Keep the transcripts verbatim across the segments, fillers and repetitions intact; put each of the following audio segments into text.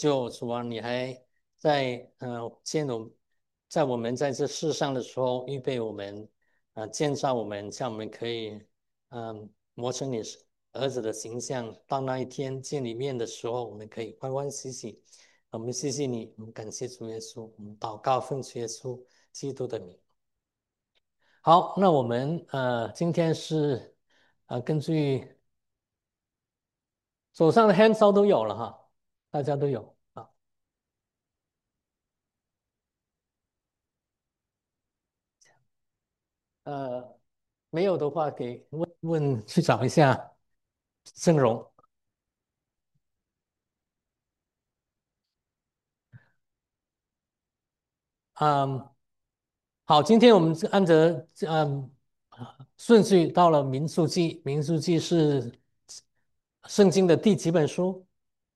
就主啊，你还在呃建筑，在我们在这世上的时候预备我们，啊、建造我们，这样我们可以嗯、磨成你儿子的形象。到那一天见你面的时候，我们可以欢欢喜喜。我们谢谢你，我们感谢主耶稣，我们祷告奉主耶稣基督的名。好，那我们呃今天是呃根据手上的 hands out 都有了哈，大家都有啊。呃，没有的话，给问问去找一下郑荣。嗯，好，今天我们是按着嗯顺序到了民数记，民数记是圣经的第几本书？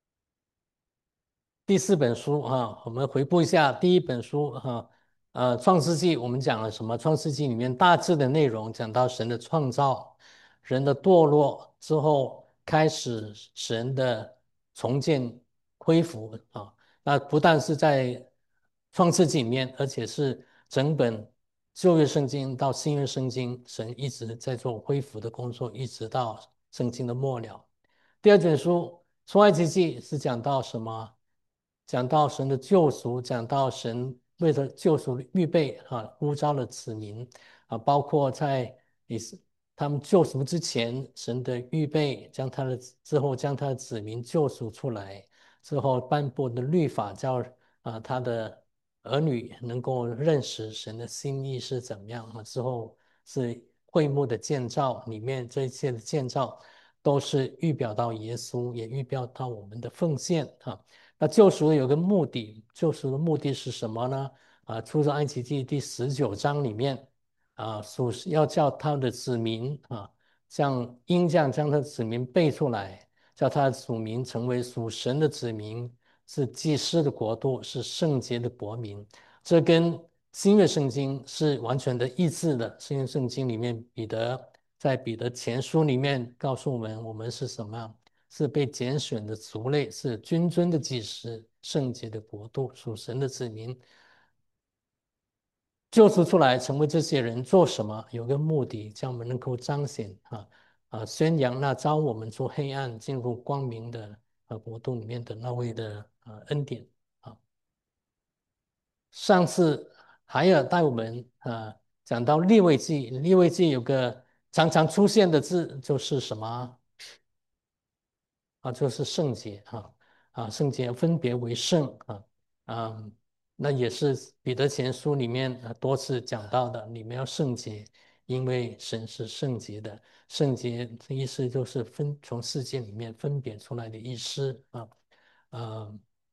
第四本书哈，我们回顾一下第一本书哈，呃，《创世纪》我们讲了什么？《创世纪》里面大致的内容讲到神的创造，人的堕落之后，开始神的重建恢复啊。那不但是在《创世纪》里面，而且是整本旧约圣经到新约圣经，神一直在做恢复的工作，一直到圣经的末了。第二卷书出埃及记是讲到什么？讲到神的救赎，讲到神为了救赎预备啊，呼召了子民啊，包括在以他们救赎之前，神的预备，将他的之后将他的子民救赎出来，之后颁布的律法叫啊他的儿女能够认识神的心意是怎么样啊，之后是会幕的建造，里面这一切的建造都是预表到耶稣，也预表到我们的奉献啊。那救赎有个目的，救赎的目的是什么呢？啊，出生埃及记第十九章里面啊，属要叫他的子民啊，像鹰这样将他的子民背出来，叫他的子民成为属神的子民，是祭司的国度，是圣洁的国民。这跟新约圣经是完全的一致的。新约圣经里面，彼得在彼得前书里面告诉我们，我们是什么？是被拣选的族类，是君尊的祭司，圣洁的国度，属神的子民。救赎出来，成为这些人做什么？有个目的，叫我们能够彰显啊啊，宣扬那招我们出黑暗进入光明的啊国度里面的那位的啊恩典啊。上次海尔带我们啊讲到利未记，利未记有个常常出现的字就是什么？啊，就是圣洁啊啊，圣洁分别为圣啊啊，那也是彼得前书里面啊多次讲到的，你们要圣洁，因为神是圣洁的。圣洁的意思就是分从世界里面分别出来的意思啊啊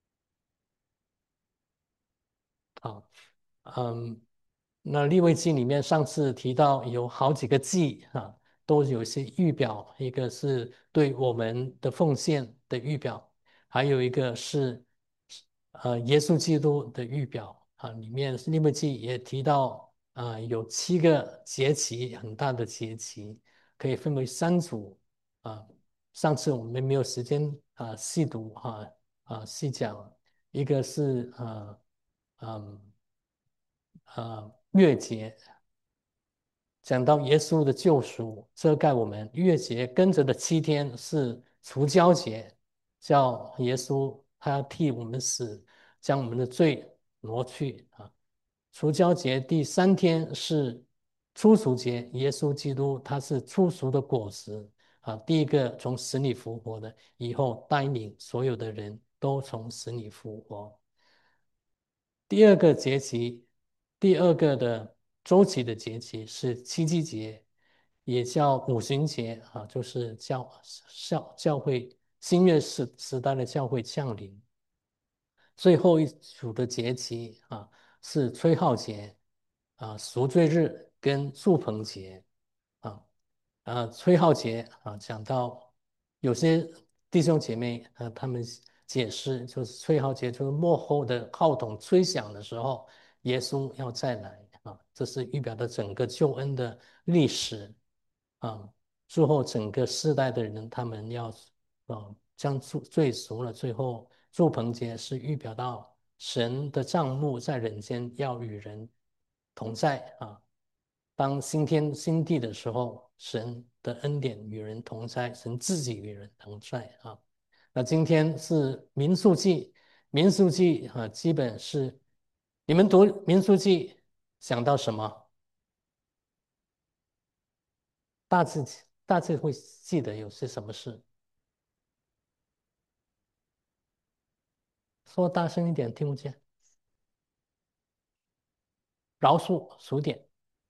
好。嗯，那利未记里面上次提到有好几个记啊，都有一些预表，一个是对我们的奉献的预表，还有一个是呃耶稣基督的预表啊。里面利未记也提到啊，有七个节期，很大的节期，可以分为三组啊。上次我们没有时间啊细读哈啊细讲，一个是啊嗯。呃月节，讲到耶稣的救赎遮盖我们，月节跟着的七天是除酵节，叫耶稣他要替我们死，将我们的罪挪去啊。除酵节第三天是初熟节，耶稣基督他是初熟的果实啊，第一个从死里复活的，以后带领所有的人都从死里复活。第二个节期，第二个的周期的节期是七夕节，也叫五旬节啊，就是教教教会新约时时代的教会降临。最后一组的节期啊是吹号节啊、赎罪日跟祝棚节啊。啊，吹号节啊，讲到有些弟兄姐妹啊，他们解释就是吹号节，就是末后的号筒吹响的时候，耶稣要再来啊，这是预表的整个救恩的历史啊。最后整个世代的人，他们要啊将罪罪赎了，最后住棚节是预表到神的帐幕在人间要与人同在啊。当新天新地的时候，神的恩典与人同在，神自己与人同在啊。那今天是民数记，民数记啊，基本是你们读民数记想到什么？大致大致会记得有些什么事？说大声一点，听不见。饶恕数点，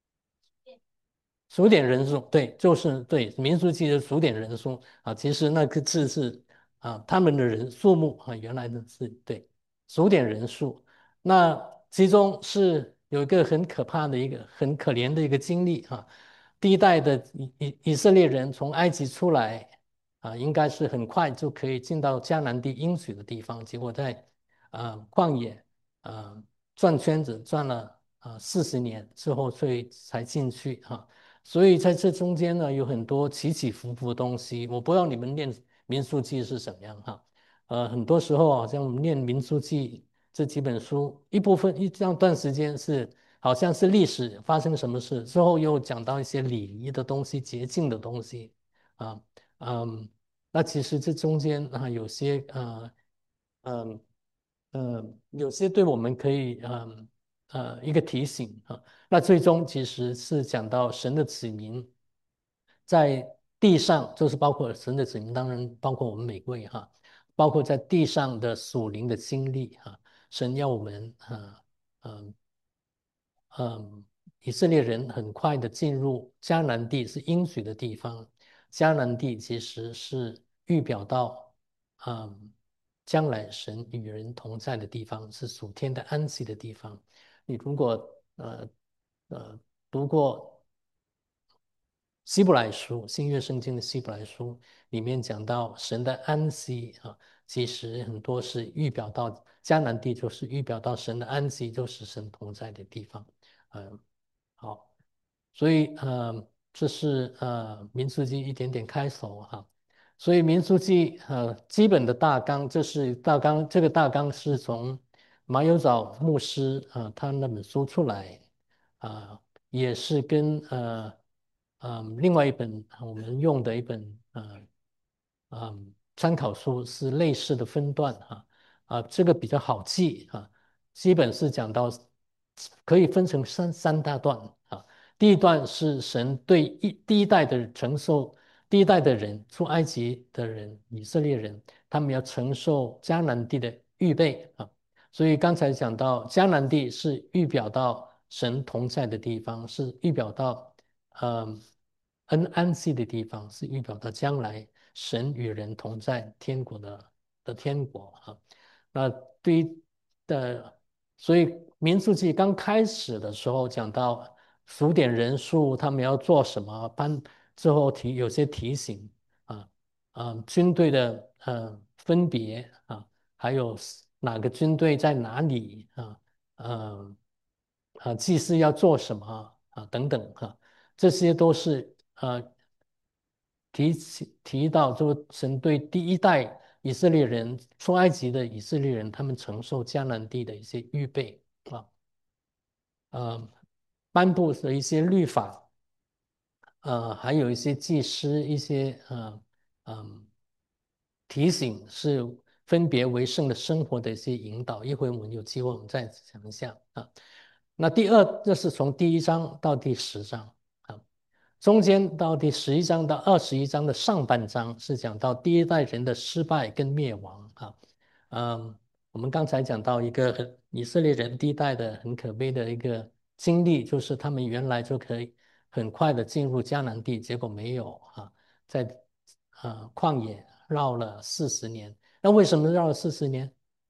数点人数，对，就是对，民数记的数点人数啊。其实那个字是啊，他们的人数目啊，原来的字对，数点人数。那其中是有一个很可怕的一个很可怜的一个经历啊。第一代的以以以色列人从埃及出来啊，应该是很快就可以进到迦南地应许的地方，结果在啊旷野啊转圈子转了啊四十年之后，所以才进去哈。所以在这中间呢，有很多起起伏伏的东西。我不知道你们念民数记是怎么样哈。呃，很多时候好像我们念民数记这几本书，一部分一这样段时间是好像是历史发生什么事之后，又讲到一些礼仪的东西、洁净的东西啊。嗯，那其实这中间啊有些呃嗯呃有些对我们可以嗯呃一个提醒啊。那最终其实是讲到神的子民在地上，就是包括神的子民，当然包括我们每位哈，包括在地上的属灵的经历哈。神要我们啊嗯嗯，以色列人很快的进入迦南地，是应许的地方。迦南地其实是预表到，嗯，将来神与人同在的地方，是属天的安息的地方。你如果呃呃读过希伯来书，新约圣经的希伯来书里面讲到神的安息啊，其实很多是预表到迦南地，就是预表到神的安息，就是神同在的地方。嗯，好，所以呃，这是呃民数记一点点开头哈。所以民数记呃基本的大纲，这是大纲，这个大纲是从马友早牧师啊、呃、他那本书出来啊、呃也是跟呃嗯，另外一本我们用的一本呃嗯参考书是类似的分段哈啊，这个比较好记啊。基本是讲到可以分成三三大段啊。第一段是神对一第一代的承受，第一代的人出埃及的人，以色列人，他们要承受迦南地的预备啊。所以刚才讲到迦南地是预表到神同在的地方，是预表到嗯恩安息的地方，是预表到将来神与人同在天国的的天国啊。那对于的，所以民数记刚开始的时候讲到数点人数，他们要做什么，班之后提有些提醒啊啊，军队的呃分别啊，还有哪个军队在哪里啊，呃啊，祭司要做什么啊等等哈。这些都是呃提起提到，说神对第一代以色列人出埃及的以色列人，他们承受迦南地的一些预备啊，呃，颁布的一些律法，呃，还有一些祭司一些呃嗯提醒，是分别为圣的生活的一些引导。一会我们有机会我们再讲一下啊。那第二，这是从第一章到第十章啊。中间到第十一章到二十一章的上半章是讲到第一代人的失败跟灭亡啊。嗯，我们刚才讲到一个以色列人第一代的很可悲的一个经历，就是他们原来就可以很快的进入迦南地，结果没有啊，在啊旷野绕了四十年。那为什么绕了四十年？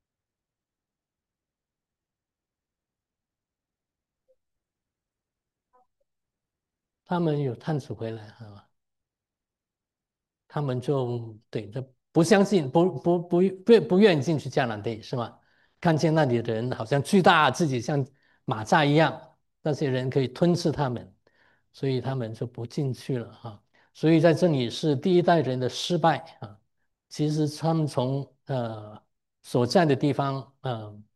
他们有探索回来啊，他们就对，这不相信，不不不不不愿意进去迦南地是吗？看见那里的人好像巨大，自己像马蚱一样，那些人可以吞噬他们，所以他们就不进去了哈。所以在这里是第一代人的失败啊。其实他们从呃所在的地方，嗯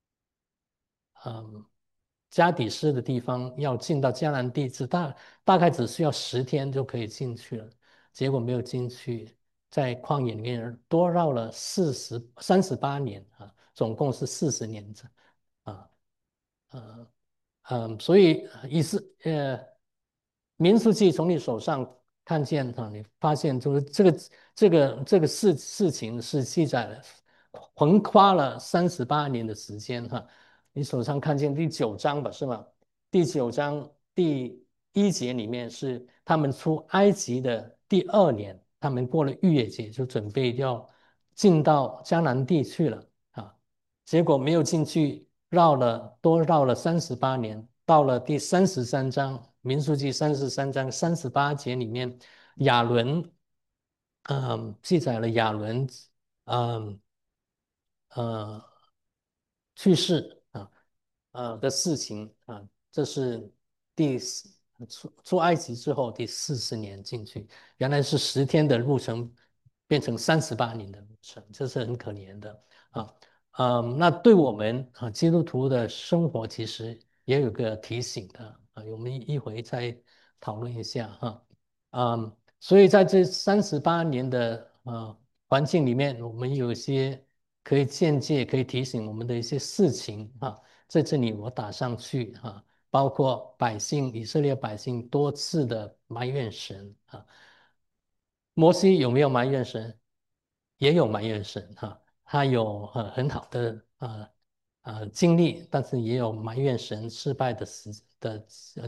嗯，加底斯的地方要进到迦南地，只大大概只需要十天就可以进去了，结果没有进去，在旷野里面多绕了四十三十八年啊，总共是四十年整啊。呃嗯，所以意思呃，民数记从你手上看见啊，你发现就是这个这个这个事事情是记载了，横跨了三十八年的时间哈。你手上看见第九章吧，是吗？第九章第一节里面是他们出埃及的第二年，他们过了逾越节，就准备要进到迦南地去了啊。结果没有进去，绕了多绕了三十八年，到了第三十三章民数记三十三章三十八节里面，亚伦，嗯，记载了亚伦，嗯呃去世啊，呃的事情啊，这是第四出出埃及之后第四十年进去，原来是十天的路程，变成三十八年的路程，这是很可怜的啊。嗯，那对我们啊基督徒的生活其实也有个提醒的啊，我们一回再讨论一下哈。嗯，所以在这三十八年的呃环境里面，我们有一些可以间接可以提醒我们的一些事情啊，在这里我打上去啊，包括百姓以色列百姓多次的埋怨神啊，摩西有没有埋怨神？也有埋怨神哈，他有呃很好的呃呃经历，但是也有埋怨神失败的时的呃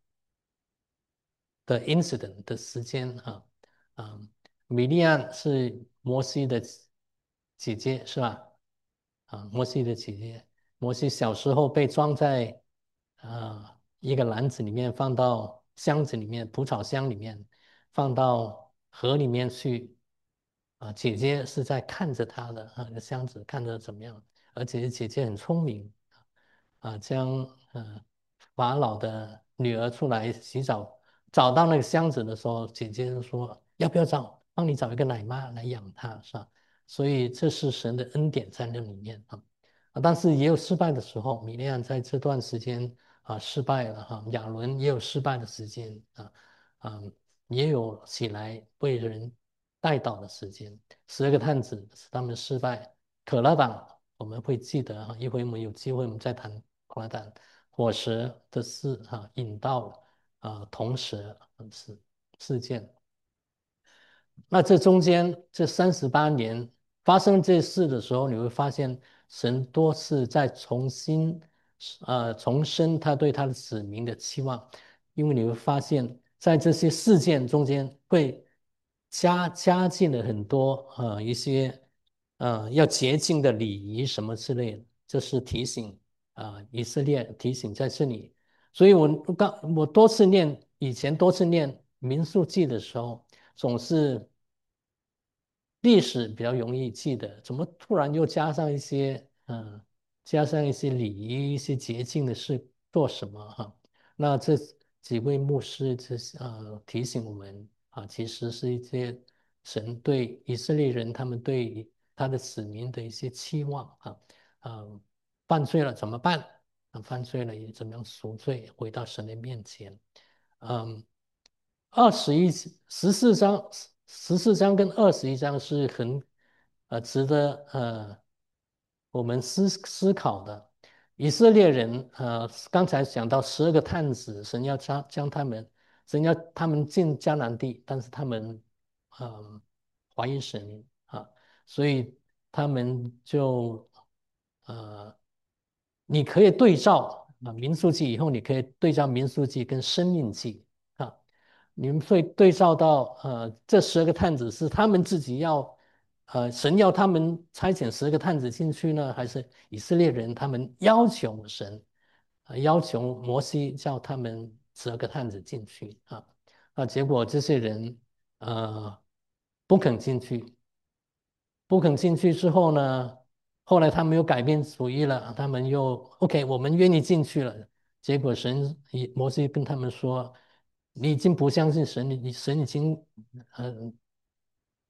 的 incident 的时间啊。啊，米利安是摩西的姐姐是吧？啊，摩西的姐姐，摩西小时候被装在啊一个篮子里面，放到箱子里面，蒲草箱里面，放到河里面去。啊，姐姐是在看着他的啊，那个箱子看着怎么样？而且姐姐很聪明啊，将呃法老的女儿出来洗澡，找到那个箱子的时候，姐姐就说要不要找，帮你找一个奶妈来养她，是吧？所以这是神的恩典在那里面啊。啊，但是也有失败的时候，米利亚在这段时间啊失败了哈，亚伦也有失败的时间啊，啊也有起来为人带导的时间。十二个探子使他们失败，可拉党我们会记得哈，一会我们有机会我们再谈可拉党火蛇的事哈，引到啊铜蛇事事件。那这中间这三十八年发生这事的时候，你会发现神多次在重新呃重申他对他的子民的期望，因为你会发现在这些事件中间会加加进了很多呃一些呃要洁净的礼仪什么之类的，这是提醒啊、呃以色列提醒在这里。所以我刚我多次念以前多次念民数记的时候。总是历史比较容易记得，怎么突然又加上一些嗯、呃加上一些礼仪、一些节庆的事做什么哈？那这几位牧师这呃提醒我们啊，其实是一些神对以色列人他们对他的子民的一些期望啊，啊，犯罪了怎么办？啊，犯罪了也怎么样赎罪，回到神的面前。嗯，二十一十四章十四章跟二十一章是很呃值得呃我们思思考的。以色列人呃刚才讲到十二个探子，神要将将他们神要他们进迦南地，但是他们呃怀疑神啊，所以他们就呃你可以对照啊民数记以后，你可以对照民数记跟生命记。啊。你们会对照到，呃，这十二个探子是他们自己要，呃，神要他们差遣十二个探子进去呢，还是以色列人他们要求神，呃，要求摩西叫他们十二个探子进去啊？啊，结果这些人呃不肯进去，不肯进去之后呢，后来他们又改变主意了，他们又 OK，我们愿意进去了。结果神摩西跟他们说：“你已经不相信神，你神已经呃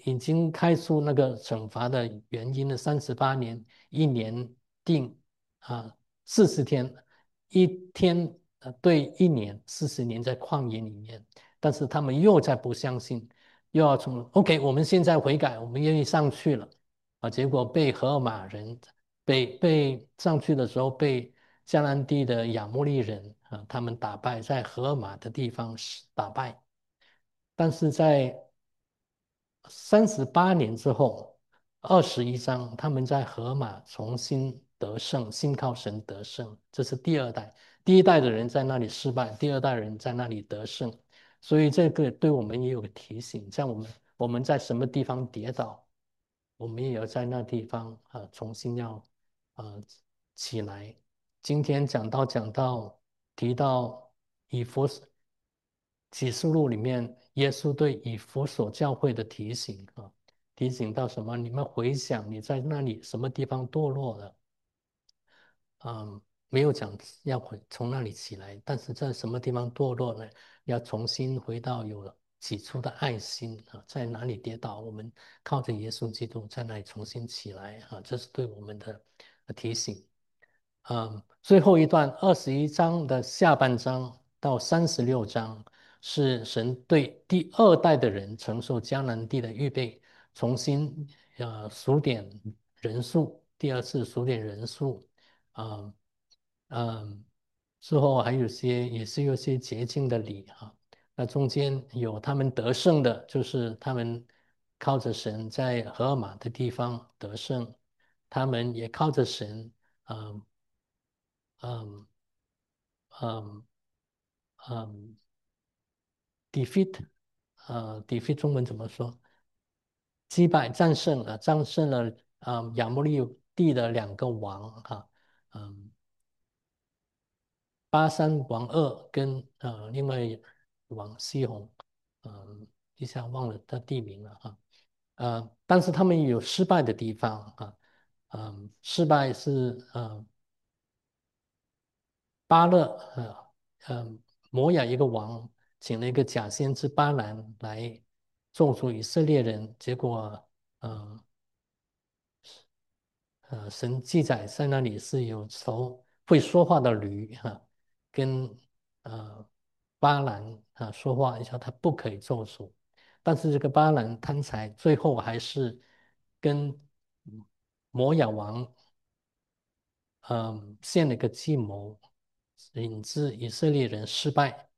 已经开出那个惩罚的原因的三十八年，一年定啊四十天，一天呃对一年，四十年在旷野里面，但是他们又在不相信，又要从 OK，我们现在悔改，我们愿意上去了啊，结果被荷尔玛人被被上去的时候被迦南地的亚摩利人啊，他们打败，在荷尔玛的地方打败。但是在三十八年之后，二十一章，他们在河马重新得胜，信靠神得胜，这是第二代。第一代的人在那里失败，第二代人在那里得胜，所以这个对我们也有个提醒，像我们我们在什么地方跌倒，我们也要在那地方啊、呃、重新要啊、呃、起来。今天讲到讲到提到以弗启示录里面，耶稣对以弗所教会的提醒啊，提醒到什么？你们回想你在那里什么地方堕落了？嗯，没有讲要回从那里起来，但是在什么地方堕落呢？要重新回到有了起初的爱心啊，在哪里跌倒，我们靠着耶稣基督在那里重新起来啊，这是对我们的提醒。嗯，最后一段二十一章的下半章到三十六章是神对第二代的人承受迦南地的预备，重新呃数点人数，第二次数点人数，啊嗯，之后还有些也是有些洁净的礼啊，那中间有他们得胜的，就是他们靠着神在荷尔玛的地方得胜，他们也靠着神。嗯嗯嗯嗯，defeat，呃，defeat 中文怎么说？击败、战胜啊，战胜了啊、呃亚摩利地的两个王哈、嗯，巴山王二跟呃另外王西宏，嗯，一下忘了他地名了哈、呃，但是他们有失败的地方啊，嗯，失败是呃巴勒呃呃摩亚一个王请了一个假先知巴兰来咒诅以色列人，结果呃呃神记载在那里是有头会说话的驴哈、啊跟呃巴兰啊说话，一下他不可以咒诅，但是这个巴兰贪财，最后还是跟摩亚王嗯献了个计谋，引致以色列人失败。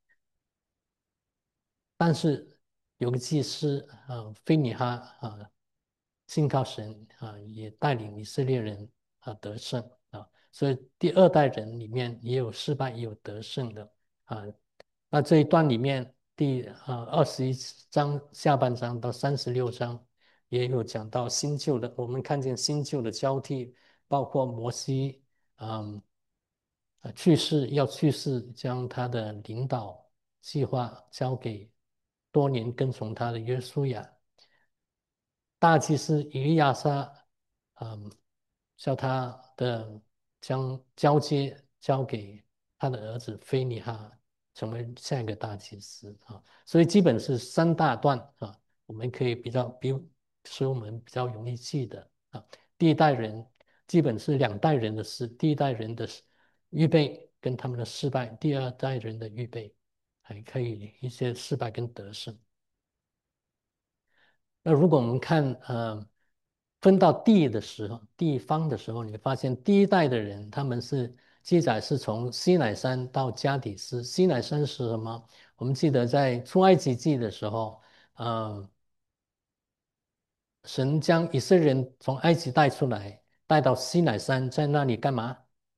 但是有个祭司啊，菲尼哈啊，信靠神啊，也带领以色列人啊得胜啊，所以第二代人里面也有失败，也有得胜的啊。那这一段里面第啊二十一章下半章到三十六章也有讲到新旧的，我们看见新旧的交替，包括摩西嗯啊去世要去世，将他的领导计划交给多年跟从他的约书亚。大祭司以利亚撒，嗯，叫他的将交接交给他的儿子菲尼哈，成为下一个大祭司啊。所以基本是三大段啊，我们可以比较比，使我们比较容易记得啊。第一代人基本是两代人的事，第一代人的预备跟他们的失败，第二代人的预备还可以一些失败跟得胜。那如果我们看呃分到地的时候，地方的时候，你会发现第一代的人他们是记载是从西乃山到加底斯。西乃山是什么？我们记得在出埃及记的时候，呃，神将以色列人从埃及带出来，带到西乃山，在那里干嘛？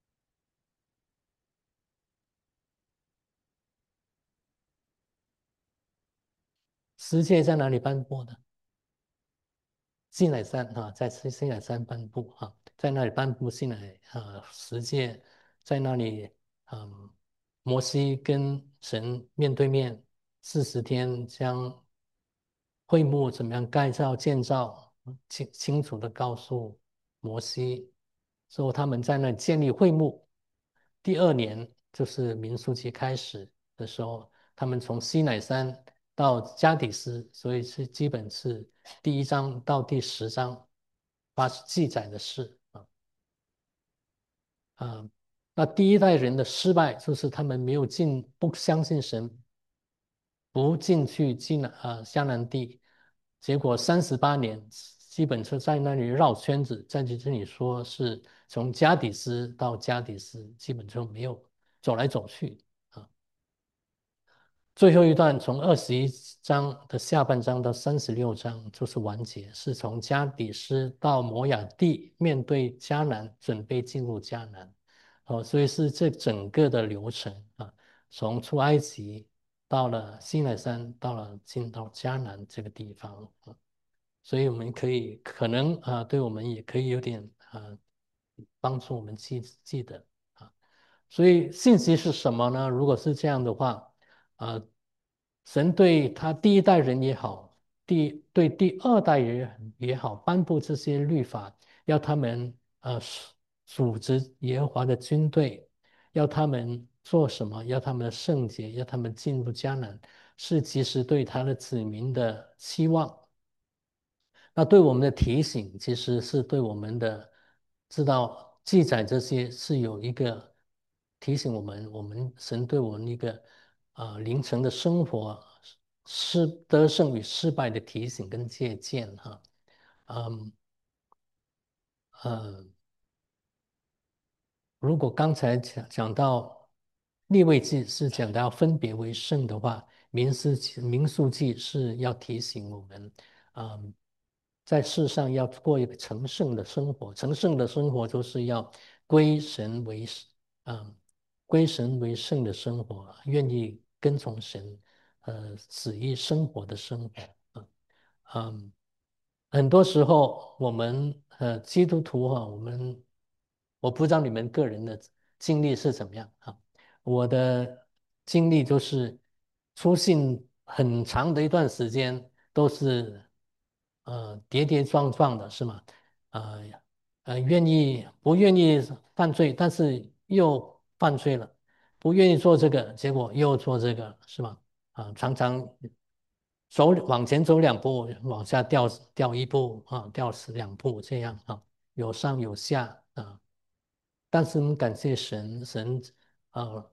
十诫在哪里颁布的？西乃山啊，在西西乃山颁布啊，在那里颁布西乃啊十诫，在那里，嗯，摩西跟神面对面四十天，将会幕怎么样盖造建造，清清楚的告诉摩西，说他们在那里建立会幕。第二年就是民数记开始的时候，他们从西乃山到加底斯，所以是基本是第一章到第十章发记载的事啊。啊，那第一代人的失败就是他们没有进，不相信神，不进去进啊迦南地，结果三十八年基本就在那里绕圈子，在这里说是从加底斯到加底斯，基本就没有走来走去啊。最后一段从二十一章的下半章到三十六章就是完结，是从加底斯到摩亚地，面对迦南，准备进入迦南。哦，所以是这整个的流程啊，从出埃及到了西奈山，到了进到迦南这个地方啊，所以我们可以可能啊，对我们也可以有点啊帮助我们记记得啊。所以信息是什么呢？如果是这样的话，呃，神对他第一代人也好，第对第二代人也好，颁布这些律法，要他们呃组织耶和华的军队，要他们做什么？要他们的圣洁，要他们进入迦南，是其实对他的子民的期望。那对我们的提醒，其实是对我们的知道记载这些是有一个提醒我们，我们神对我们一个啊、呃、凌晨的生活失得胜与失败的提醒跟借鉴哈。嗯呃，如果刚才讲讲到立位记是讲到分别为圣的话，民事民数记是要提醒我们，嗯，在世上要过一个成圣的生活。成圣的生活就是要归神为，嗯，归神为圣的生活，愿意跟从神，呃，旨意生活的生活。嗯嗯，很多时候我们呃基督徒哈、我们我不知道你们个人的经历是怎么样啊？我的经历就是出信很长的一段时间都是呃跌跌撞撞的，是吗？呃呃，愿意不愿意犯罪，但是又犯罪了，不愿意做这个，结果又做这个，是吗？啊，常常走往前走两步，往下掉掉一步啊，掉两步这样啊，有上有下啊。但是我们感谢神，神啊，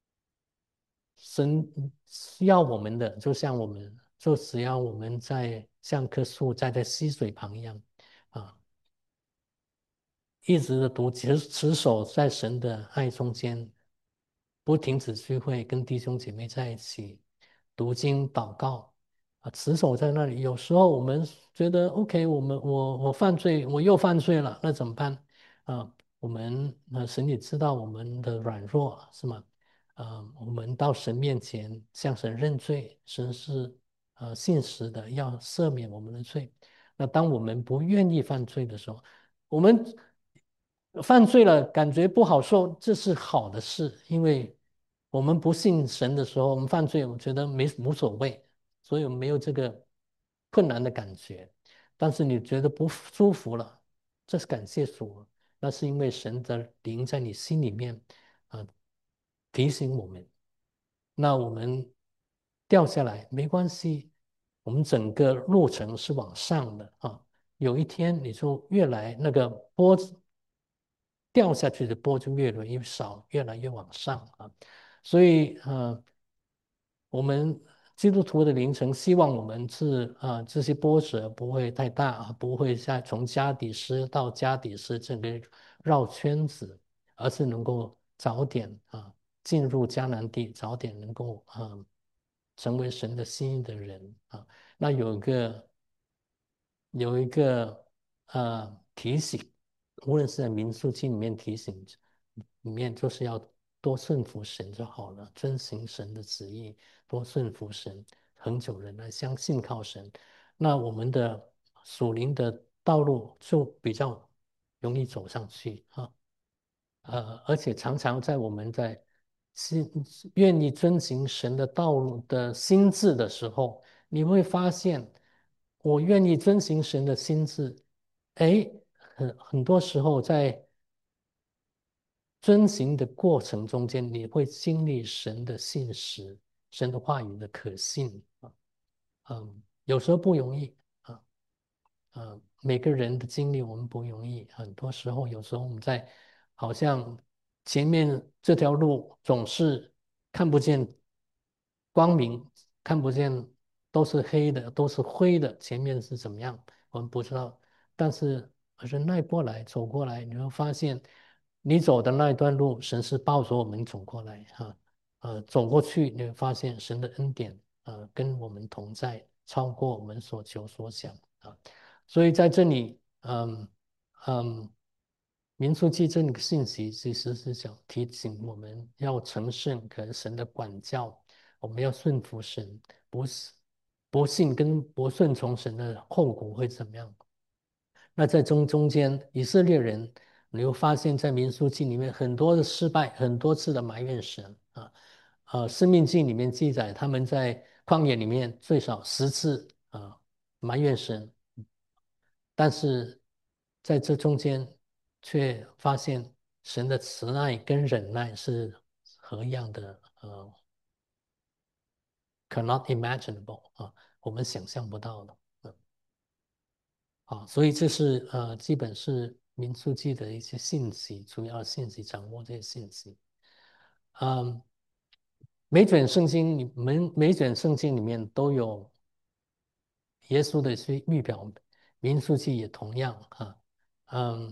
神需要我们的，就像我们，就只要我们在像棵树栽在溪水旁一样啊，一直的读，持持守在神的爱中间，不停止聚会，跟弟兄姐妹在一起读经祷告啊，持守在那里。有时候我们觉得 OK，我们我我犯罪，我又犯罪了，那怎么办啊？我们呃神也知道我们的软弱是吗？啊，我们到神面前向神认罪，神是呃信实的，要赦免我们的罪。那当我们不愿意犯罪的时候，我们犯罪了，感觉不好受，这是好的事，因为我们不信神的时候，我们犯罪，我觉得没无所谓，所以我们没有这个困难的感觉。但是你觉得不舒服了，这是感谢主，那是因为神的灵在你心里面啊、呃提醒我们。那我们掉下来没关系，我们整个路程是往上的啊。有一天你就越来那个波掉下去的波就越来越少，越来越往上啊。所以呃，我们基督徒的凌晨希望我们是啊，这些波折不会太大啊，不会再从加底斯到加底斯这个绕圈子，而是能够早点啊进入迦南地，早点能够啊成为神的心意的人啊。那有一个有一个呃提醒，无论是在民数记里面提醒，里面就是要多顺服神就好了，遵行神的旨意，多顺服神，恒久忍耐，相信靠神，那我们的属灵的道路就比较容易走上去啊。呃，而且常常在我们在心愿意遵行神的道路的心智的时候，你会发现，我愿意遵行神的心智，哎，很很多时候在遵行的过程中间，你会经历神的信实，神的话语的可信啊。 嗯，有时候不容易啊。呃，每个人的经历我们不容易，很多时候有时候我们在好像前面这条路总是看不见光明，看不见都是黑的，都是灰的，前面是怎么样，我们不知道。但是忍耐过来，走过来，你会发现你走的那一段路，神是抱着我们走过来哈。呃，走过去，你会发现神的恩典，呃，跟我们同在，超过我们所求所想啊。所以在这里，嗯嗯，民数记这个信息其实是想提醒我们要承圣跟神的管教，我们要顺服神，不是不信跟不顺从神的后果会怎么样？那在中中间，以色列人，你会发现在民数记里面很多的失败，很多次的埋怨神啊。呃，生命记里面记载，他们在旷野里面最少十次啊埋怨神，但是在这中间却发现神的慈爱跟忍耐是何样的呃，cannot imaginable 啊，我们想象不到的。嗯啊，所以这是呃，基本是民数记的一些信息，主要信息掌握这些信息。嗯，每卷圣经里每每卷圣经里面都有耶稣的一些预表，民数记也同样啊。嗯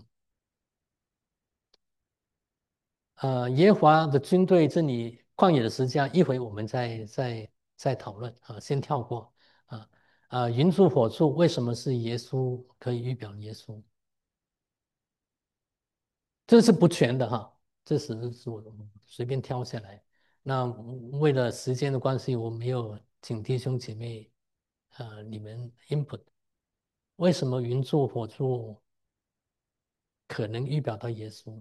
呃，耶和华的军队这里旷野的时间，一会我们再再再讨论啊，先跳过啊啊，云柱火柱为什么是耶稣可以预表耶稣？这是不全的哈，这只是我随便挑下来。那为了时间的关系，我没有请弟兄姐妹呃你们 input，为什么云柱火柱可能预表到耶稣？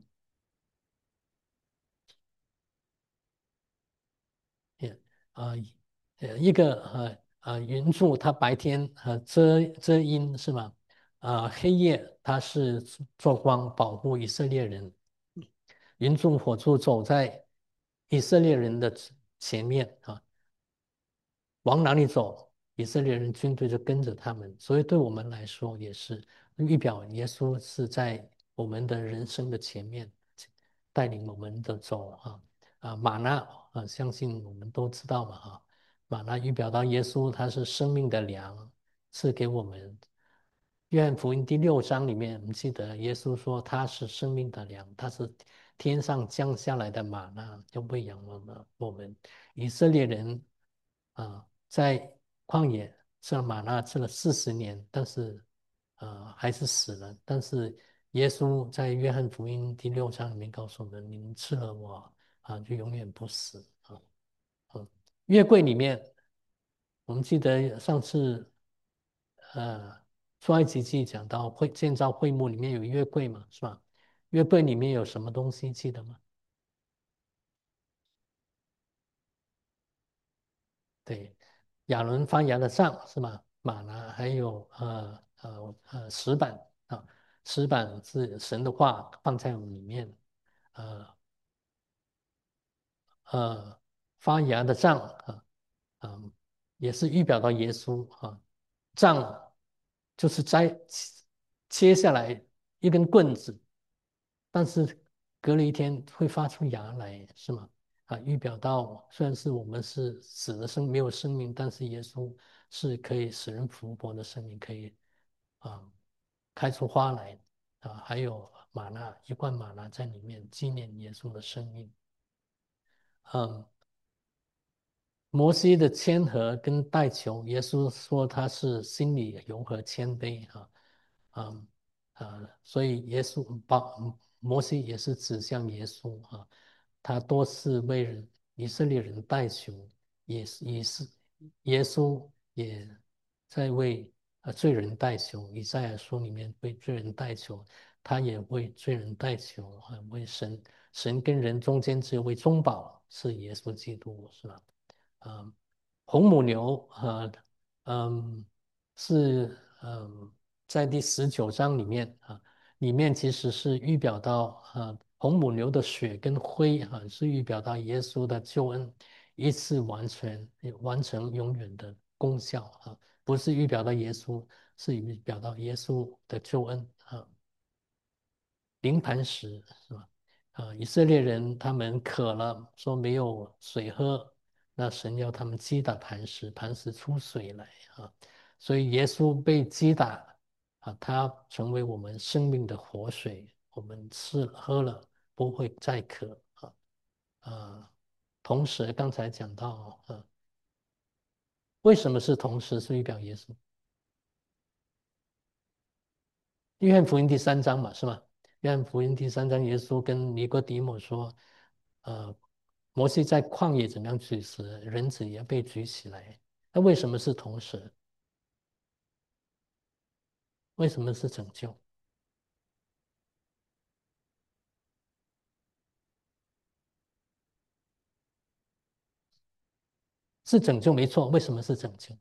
也啊呃一个呃呃云柱它白天呃遮遮阴是吗？啊、黑夜它是做光保护以色列人，云柱火柱走在以色列人的前面啊。往哪里走，以色列人军队就跟着他们。所以对我们来说也是预表耶稣是在我们的人生的前面带领我们的走啊啊马纳啊，相信我们都知道嘛啊，马纳预表到耶稣他是生命的粮，赐给我们。约翰福音第六章里面，我们记得耶稣说他是生命的粮，他是天上降下来的马纳，要喂养我们。我们以色列人啊，在旷野吃了玛纳吃了四十年，但是呃还是死了。但是耶稣在约翰福音第六章里面告诉我们：你们吃了我啊，就永远不死啊。嗯，约柜里面，我们记得上次呃出埃及记讲到会建造会幕里面有约柜嘛，是吧？约柜里面有什么东西记得吗？对，亚伦发芽的杖是吧？马拿还有呃呃呃石板啊，石板是神的话放在里面，呃呃发芽的杖啊，嗯，也是预表到耶稣啊，杖就是摘切切下来一根棍子，但是隔了一天会发出芽来，是吗？啊，预表到虽然是我们是死的生没有生命，但是耶稣是可以使人复活的生命，可以啊开出花来啊，还有玛纳一罐玛纳在里面纪念耶稣的生命。嗯，摩西的谦和跟代求，耶稣说他是心里柔和谦卑啊，嗯啊，所以耶稣把摩西也是指向耶稣啊，他多次为人以色列人代求，也是也是耶稣也在为呃罪人代求，以赛亚书里面为罪人代求，他也为罪人代求啊，为神神跟人中间只有位中保是耶稣基督，是吧？嗯，红母牛啊，嗯，是嗯，在第十九章里面啊，里面其实是预表到啊，红母牛的血跟灰啊，是预表到耶稣的救恩一次完全完成永远的功效啊，不是预表到耶稣，是预表到耶稣的救恩啊。临磐石是吧？啊，以色列人他们渴了，说没有水喝，那神要他们击打磐石，磐石出水来啊。所以耶稣被击打啊，他成为我们生命的活水，我们吃了喝了不会再渴啊。啊，同时刚才讲到，啊，为什么是同时是预表耶稣？约翰福音第三章嘛，是吗？约翰福音第三章，耶稣跟尼哥底母说：“呃，摩西在旷野怎么样举死人，人子也要被举起来。那为什么是同时？为什么是拯救？是拯救没错，为什么是拯救？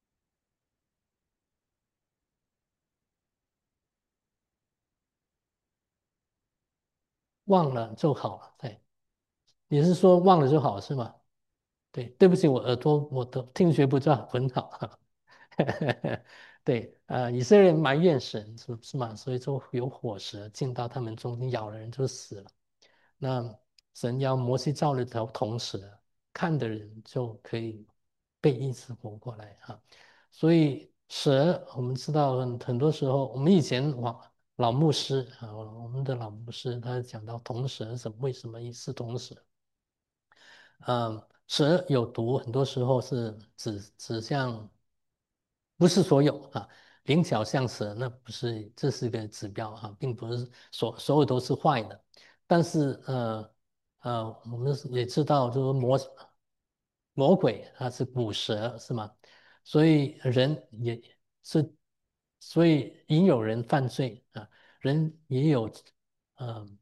忘了就好了。对，你是说忘了就好是吗？对，对不起，我耳朵我的听觉不是很好。对，呃，以色列人埋怨神是是吗？所以就有火蛇进到他们中间，咬了人就死了。那神要摩西造了条铜蛇，看的人就可以被医治活过来啊。所以蛇，我们知道很很多时候，我们以前老老牧师啊，我们的老牧师他讲到铜蛇什么为什么是铜蛇？嗯，蛇有毒，很多时候是指指向，不是所有啊，灵巧像蛇，那不是，这是个指标啊，并不是所所有都是坏的。但是呃呃，我们也知道，就是魔魔鬼它是捕蛇是吗？所以人也是，所以引有人犯罪啊，人也有嗯。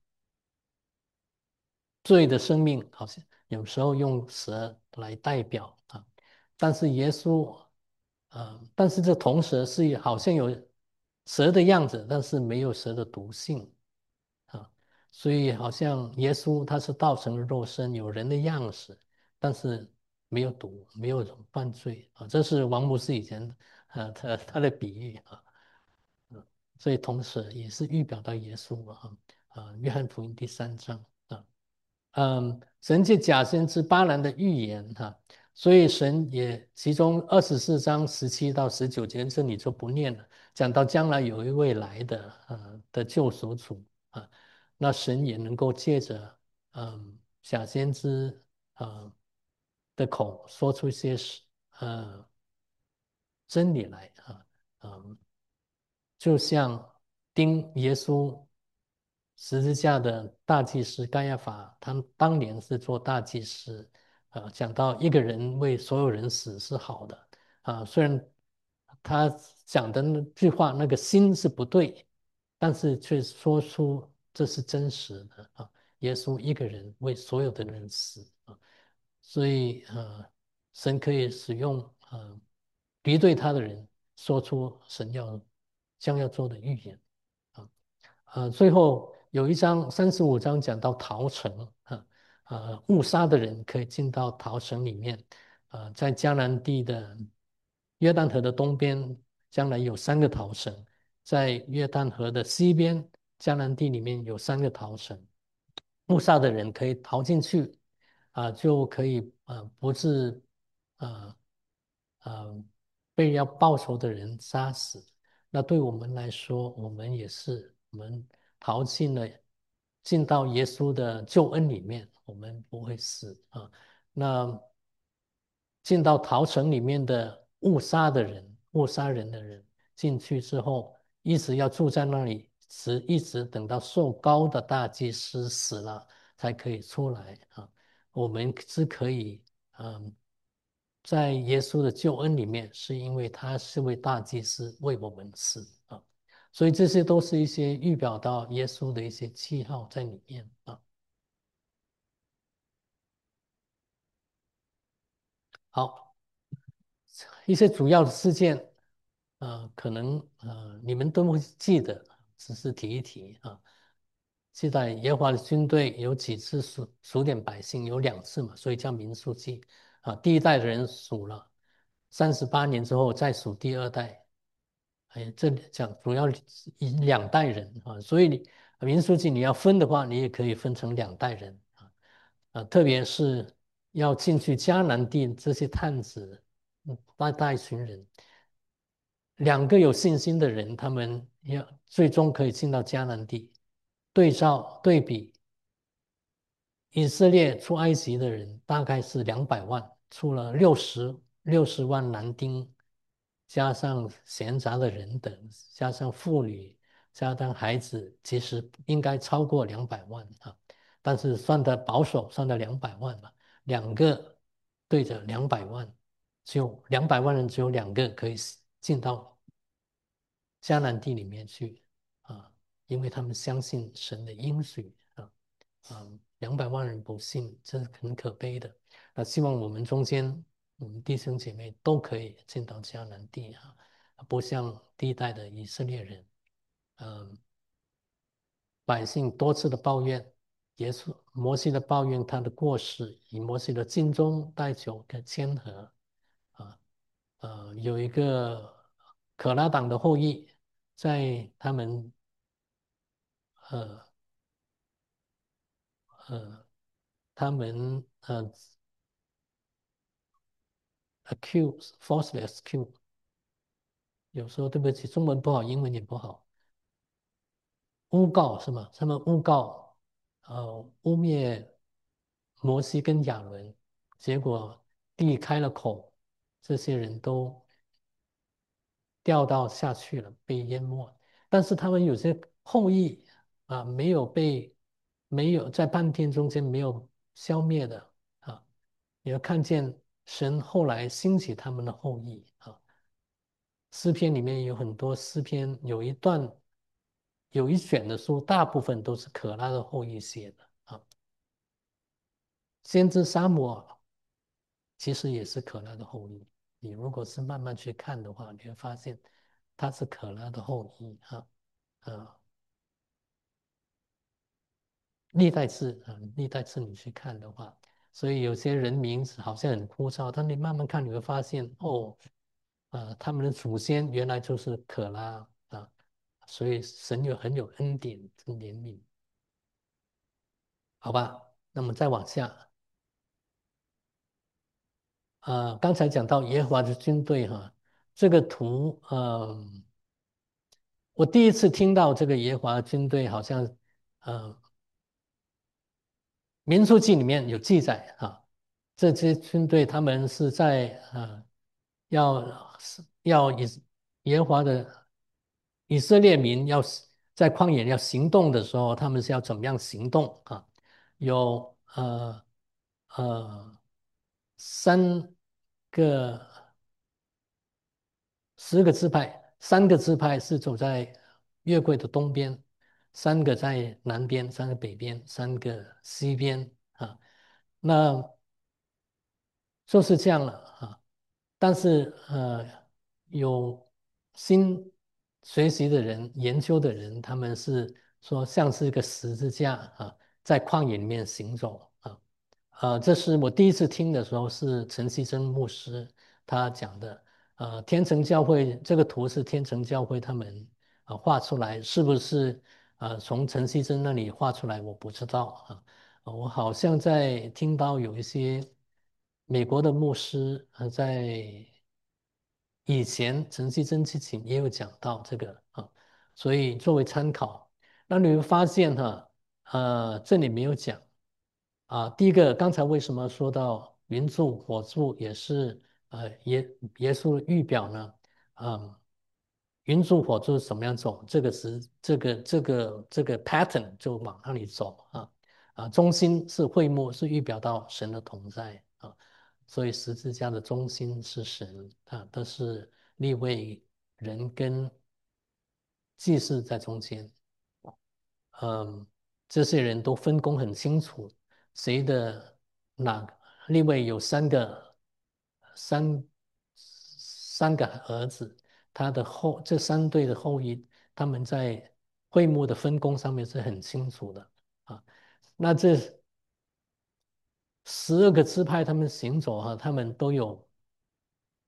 罪的生命好像有时候用蛇来代表啊，但是耶稣，呃，但是这铜蛇是好像有蛇的样子，但是没有蛇的毒性啊，所以好像耶稣他是道成了肉身，有人的样式，但是没有毒，没有犯罪啊，这是王牧师以前呃他他的比喻啊，嗯，所以同时也是预表到耶稣啊，啊，约翰福音第三章啊。嗯，神借假先知巴兰的预言哈、啊，所以神也其中二十四章十七到十九节这里就不念了，讲到将来有一位来的呃的救赎主啊，那神也能够借着嗯假先知呃的口说出一些是呃真理来啊，嗯，就像钉耶稣十字架的大祭司盖亚法，他当年是做大祭司，啊，讲到一个人为所有人死是好的，啊，虽然他讲的那句话那个心是不对，但是却说出这是真实的啊，耶稣一个人为所有的人死啊，所以呃，神可以使用呃敌对他的人说出神要将要做的预言啊。呃，最后有一章三十五章讲到逃城啊，呃，误杀的人可以进到逃城里面，呃，在迦南地的约旦河的东边，将来有三个逃城，在约旦河的西边，迦南地里面有三个逃城，误杀的人可以逃进去，啊、就可以呃不是呃呃被要报仇的人杀死。那对我们来说，我们也是，我们逃进了，进到耶稣的救恩里面，我们不会死啊。那进到逃城里面的误杀的人，误杀人的人进去之后，一直要住在那里，直一直等到受膏的大祭司死了，才可以出来啊。我们是可以，嗯，在耶稣的救恩里面，是因为他是位大祭司为我们死啊，所以这些都是一些预表到耶稣的一些记号在里面啊。好，一些主要的事件，呃，可能呃你们都会记得，只是提一提啊。记在耶和华的军队有几次数数点百姓，有两次嘛，所以叫民数记啊。第一代的人数了， 三十八年之后再数第二代。哎，这里讲主要以两代人啊，所以你民书记你要分的话，你也可以分成两代人啊，啊，特别是要进去迦南地这些探子，嗯那大一群人，两个有信心的人，他们要最终可以进到迦南地，对照对比，以色列出埃及的人大概是两百万，出了六十六十万男丁，加上闲杂的人等，加上妇女，加上孩子，其实应该超过两百万啊。但是算的保守，算的两百万嘛，两个对着两百万，只有两百万人，只有两个可以进到迦南地里面去啊，因为他们相信神的应许啊。啊，两百万人不信，这是很可悲的。那希望我们中间，我们弟兄姐妹都可以进到迦南地啊，不像第一代的以色列人，嗯，百姓多次的抱怨，耶稣摩西的抱怨他的过失，以摩西的尽忠代求跟谦和啊，呃，有一个可拉党的后裔，在他们呃呃他们呃 accuse falsely accuse，有时候对不起，中文不好，英文也不好，诬告是吗？他们诬告，呃，污蔑摩西跟亚伦，结果地开了口，这些人都掉到下去了，被淹没。但是他们有些后裔啊，没有被，没有在半天中间没有消灭的啊，你要看见神后来兴起他们的后裔啊。诗篇里面有很多诗篇，有一段有一卷的书，大部分都是可拉的后裔写的啊。先知沙摩尔其实也是可拉的后裔。你如果是慢慢去看的话，你会发现他是可拉的后裔啊。呃，历代志啊，历代志你去看的话，所以有些人名字好像很枯燥，但你慢慢看，你会发现哦，啊，他们的祖先原来就是可拉啊，所以神有很有恩典跟怜悯。好吧，那么再往下，呃，刚才讲到耶和华的军队哈，这个图，呃，我第一次听到这个耶和华军队，好像，呃，民数记里面有记载啊，这支军队他们是在呃，要要以耶和华的以色列民要在旷野要行动的时候，他们是要怎么样行动啊？有呃呃三个十个支派，三个支派是走在月桂的东边，三个在南边，三个北边，三个西边啊。那就是这样了啊。但是呃，有新学习的人、研究的人，他们是说像是一个十字架啊，在旷野里面行走啊。呃，这是我第一次听的时候，是陈锡珍牧师他讲的。呃，天成教会这个图是天成教会他们啊画出来，是不是呃从陈锡珍那里画出来？我不知道啊。呃我好像在听到有一些美国的牧师呃在以前陈锡珍之前也有讲到这个啊，所以作为参考。那你会发现哈，呃，这里没有讲。啊，第一个，刚才为什么说到云柱火柱也是呃耶耶稣预表呢？嗯，云柱火柱是怎么样走？这个是这个这个这个 pattern 就往那里走啊啊，中心是会幕，是预表到神的同在啊，所以十字架的中心是神啊，都是立位人跟祭司在中间。嗯，这些人都分工很清楚，谁的哪另外有三个三三个儿子，他的后这三对的后裔，他们在会幕的分工上面是很清楚的啊。那这十二个支派他们行走哈、他们都有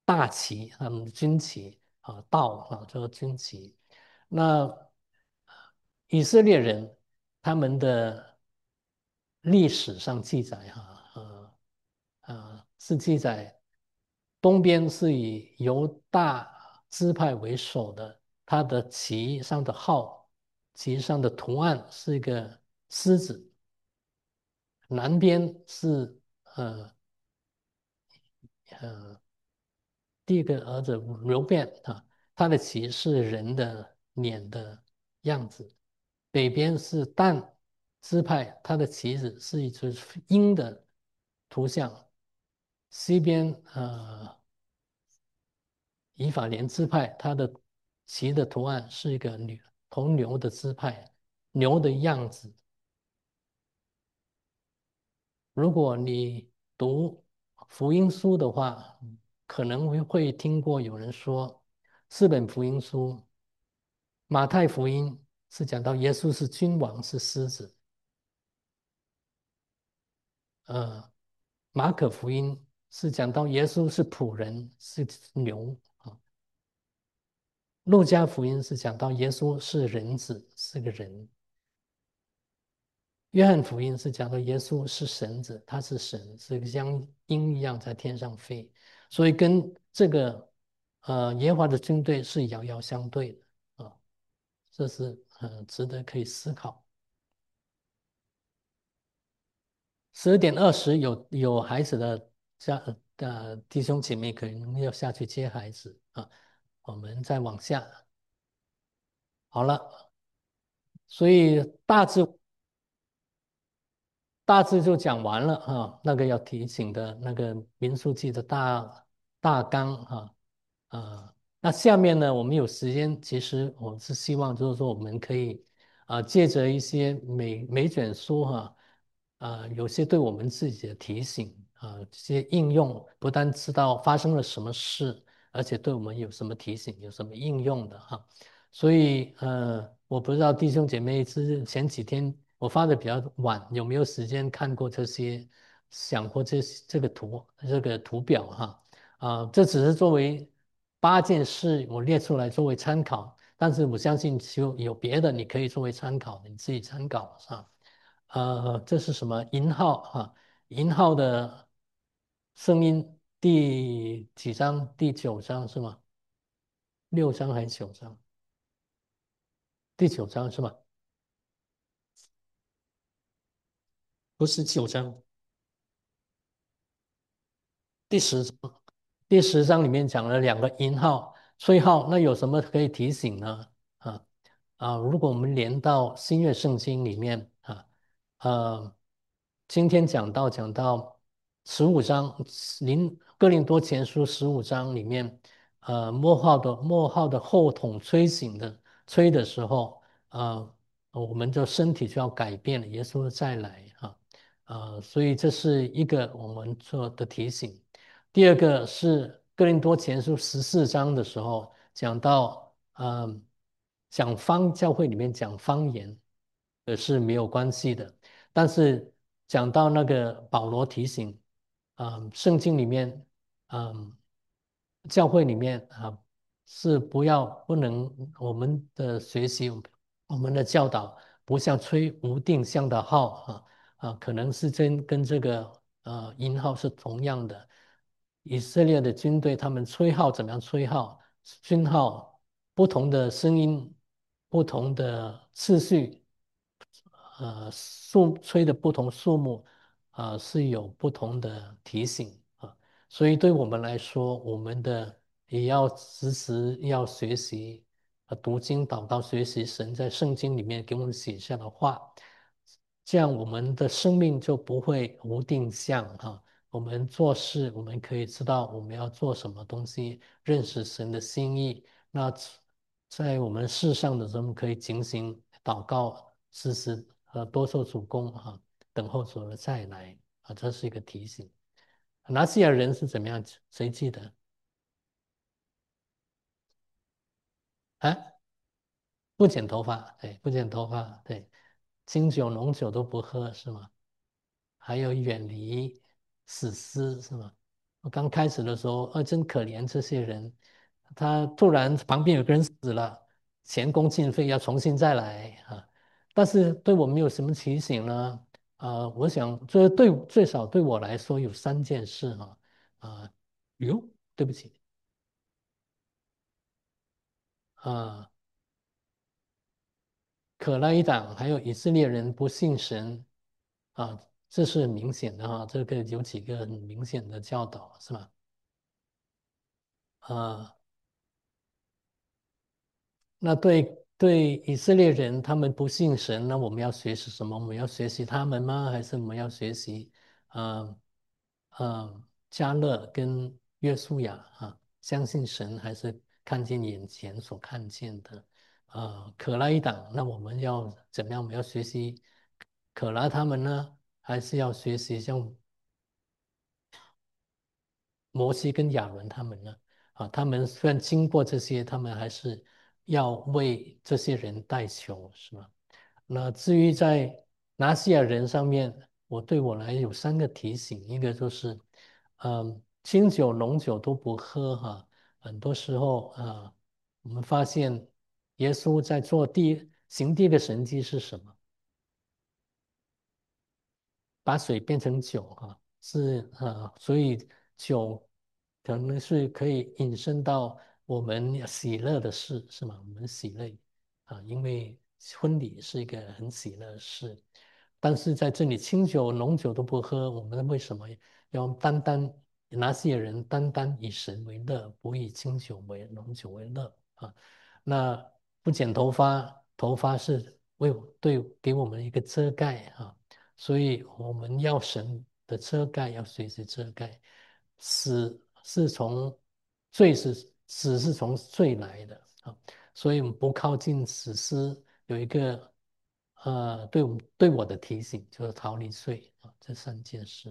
大旗，他们的军旗啊，道啊，叫做军旗。那以色列人他们的历史上记载哈，呃呃是记载东边是以犹大支派为首的，它的旗上的号，旗上的图案是一个狮子。南边是呃呃第一个儿子刘辩啊，他的旗是人的脸的样子。北边是但支派，他的旗子是一只鹰的图像。西边呃以法莲支派，他的旗的图案是一个牛头牛的支派，牛的样子。如果你读福音书的话，可能会会听过有人说，四本福音书，马太福音是讲到耶稣是君王，是狮子；呃，马可福音是讲到耶稣是仆人，是牛啊；路加福音是讲到耶稣是人子，是个人；约翰福音是讲到耶稣是神子，他是神，是像鹰一样在天上飞，所以跟这个呃耶和华的军队是遥遥相对的啊，这是呃值得可以思考。十二点二十有有孩子的家呃弟兄姐妹可能要下去接孩子啊，我们再往下。好了，所以大致大致就讲完了哈，那个要提醒的那个民数记的大大纲哈，啊，那下面呢，我们有时间，其实我是希望就是说我们可以啊，借着一些每每卷书哈，啊，有些对我们自己的提醒啊，这些应用不但知道发生了什么事，而且对我们有什么提醒，有什么应用的哈。所以呃，我不知道弟兄姐妹之前几天我发的比较晚，有没有时间看过这些，想过这这个图这个图表哈？啊，这只是作为八件事我列出来作为参考，但是我相信就有别的你可以作为参考，你自己参考啊。呃，这是什么银号哈？银号的声音第几章？第九章是吗？六章还是九章？第九章是吗？不是九章，第十章。第十章里面讲了两个音号、吹号，那有什么可以提醒呢？啊啊，如果我们连到新约圣经里面啊，呃，今天讲到讲到十五章，林哥林多前书十五章里面，呃，末号的末号的后筒吹醒的吹的时候，啊，我们的身体就要改变了，耶稣再来啊。呃，所以这是一个我们做的提醒。第二个是哥林多前书十四章的时候讲到，嗯，讲方教会里面讲方言，呃是没有关系的。但是讲到那个保罗提醒，嗯，圣经里面，嗯，教会里面啊是不要不能我们的学习，我们的教导不像吹无定向的号啊。啊，可能是真跟这个呃音号是同样的。以色列的军队他们吹号怎么样吹号？军号不同的声音，不同的次序，呃，数吹的不同数目，啊、是有不同的提醒啊。所以对我们来说，我们的也要时时要学习，啊，读经、祷告、学习神在圣经里面给我们写下的话，这样我们的生命就不会无定向哈。我们做事，我们可以知道我们要做什么东西，认识神的心意。那在我们世上的时候，我们可以警醒祷告，时时呃多受主攻哈，等候主的再来啊，这是一个提醒。拿西亚人是怎么样？谁记得啊？不剪头发，对，不剪头发，对，清酒浓酒都不喝是吗？还有远离死尸是吗？ 我刚开始的时候，啊，真可怜这些人，他突然旁边有个人死了，前功尽废，要重新再来啊。但是对我没有什么提醒呢？啊，我想这对最少对我来说有三件事哈。啊，哟，对不起。啊，可拉一党还有以色列人不信神啊，这是很明显的哈。这个有几个很明显的教导是吧？啊。那对对以色列人，他们不信神，那我们要学习什么？我们要学习他们吗？还是我们要学习啊啊加勒跟约书亚啊？相信神还是看见眼前所看见的啊？可拉一党，那我们要怎么样？我们要学习可拉他们呢，还是要学习像摩西跟亚伦他们呢？啊，他们虽然经过这些，他们还是要为这些人代求，是吗？那至于在拿西亚人上面，我对我来有三个提醒，一个就是，嗯，清酒浓酒都不喝哈。很多时候啊，我们发现耶稣在做第行第一个神迹是什么？把水变成酒啊，是啊，所以酒可能是可以引申到我们喜乐的事，是吗？我们喜乐啊，因为婚礼是一个很喜乐的事，但是在这里清酒、浓酒都不喝，我们为什么要单单拿些人单单以神为乐，不以清酒为浓酒为乐啊？那不剪头发，头发是为对给我们一个遮盖啊。所以我们要神的遮盖，要随时遮盖。死是从罪是死是从罪来的啊，所以我们不靠近死尸。有一个呃，对我们对我的提醒就是逃离罪啊，这三件事。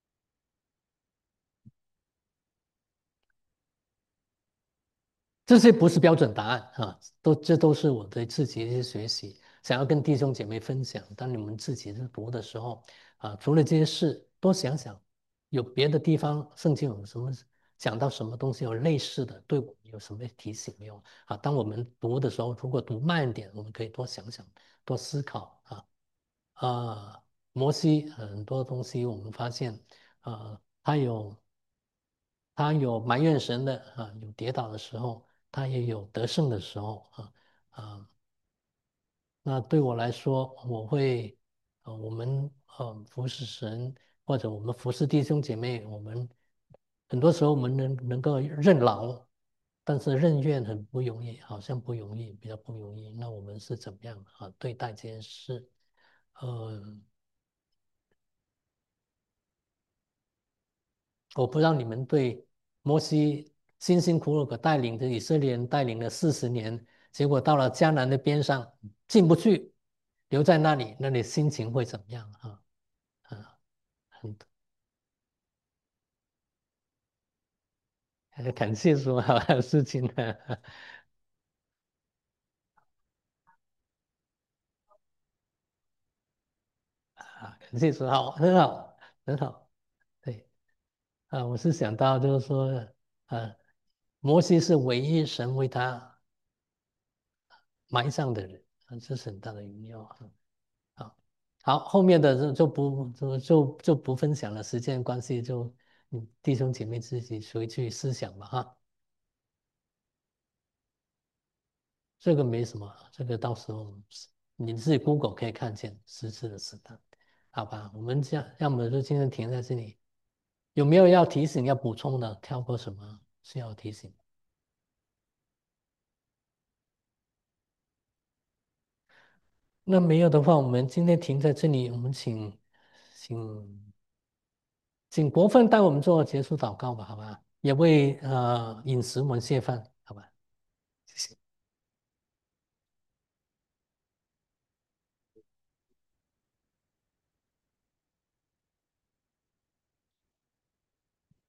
这些不是标准答案啊，都这都是我对自己的一些学习，想要跟弟兄姐妹分享。当你们自己在读的时候啊，除了这些事，多想想有别的地方圣经有什么讲到什么东西有类似的，对我们有什么提醒没有啊？当我们读的时候，如果读慢一点，我们可以多想想，多思考啊啊。摩西很多东西我们发现啊，他有。他有埋怨神的啊，有跌倒的时候，他也有得胜的时候啊啊。那对我来说，我会呃，我们呃服侍神，或者我们服侍弟兄姐妹，我们很多时候我们能能够认老，但是认怨很不容易，好像不容易，比较不容易。那我们是怎么样啊对待这件事？呃，我不知道你们对摩西辛辛苦苦地带领着以色列人带领了四十年，结果到了迦南的边上进不去，留在那里，那你心情会怎么样啊？啊，很很感谢说好的事情呢。啊，感谢说好，很好，很好。对啊，我是想到就是说，啊，摩西是唯一神为他埋葬的人，啊，这是很大的荣耀啊。好，好，后面的就就不就就就不分享了，时间关系就嗯弟兄姐妹自己回去思想吧哈。这个没什么，这个到时候你自己 Google 可以看见实质的时代，好吧？我们这样，要么就今天停在这里，有没有要提醒要补充的？跳过什么需要提醒？那没有的话，我们今天停在这里，我们请请请国份带我们做结束祷告吧，好吧？也为呃饮食我们谢饭。